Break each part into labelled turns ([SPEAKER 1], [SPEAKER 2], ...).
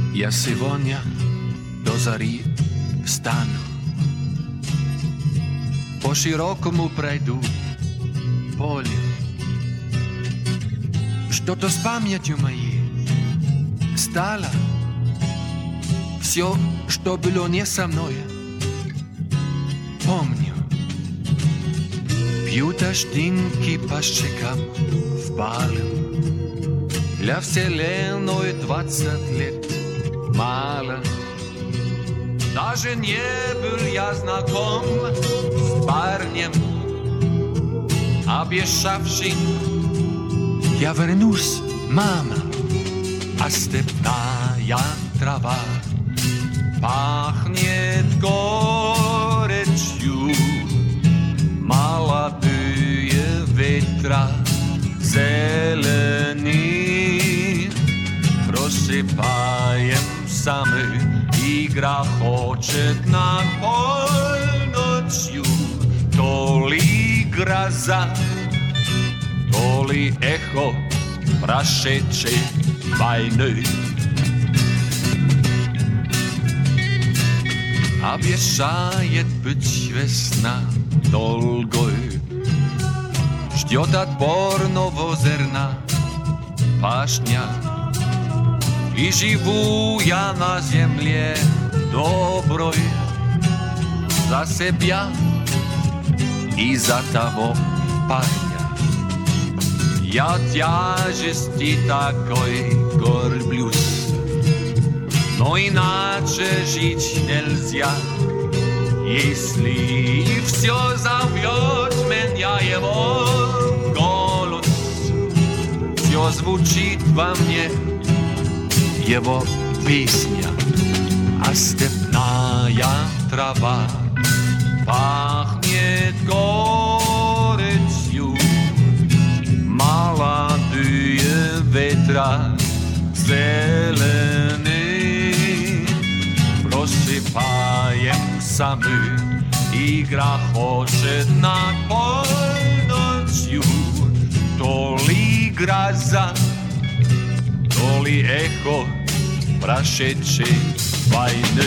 [SPEAKER 1] Ja сегодня до зари встану, по широкому пройду полю. Что-то с памятью моей стало. Все, что было не со мной, помню. Пью дождинки по щекам в балу. Для вселенной 20 лет мало. Даже не был я знаком с парнем, обещавшим: я вернусь, мама. А степная трава пахнет горечью, молодые ветра зелени. Просыпаемся мы, игра хочет над полночью. То ли гроза, то ли эхо прошедшей войны. Обещает быть весна долгой, ждет отборного зерна пашня. И живу я на земле доброй за себя и за того парня. Я тяжести такой горблюсь, но иначе жить нельзя. Если все зовет меня его голос, все звучит во мне его песня. А степная трава пахнет горечью, молодые ветра зелени. Просыпаемся мы, игра хочет над полночью. То ли гроза, то ли эхо прошедшей войны.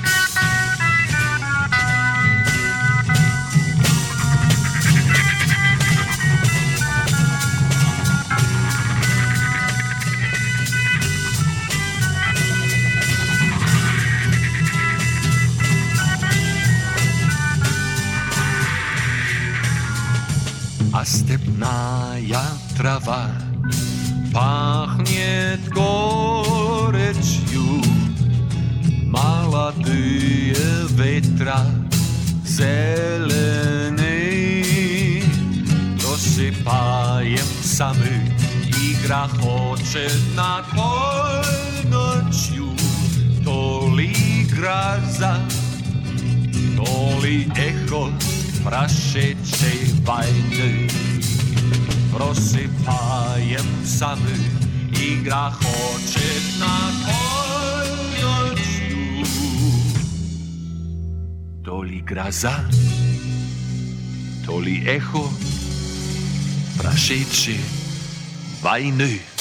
[SPEAKER 1] А степная трава пахнет горечью, молодые ветра зелени. Просыпаемся мы, игра хочет над полночью. То ли гроза, то ли эхо прошедшей войны. Просыпаемся мы, игра хочет над полночью. То ли гроза, то ли эхо прошедшей войны.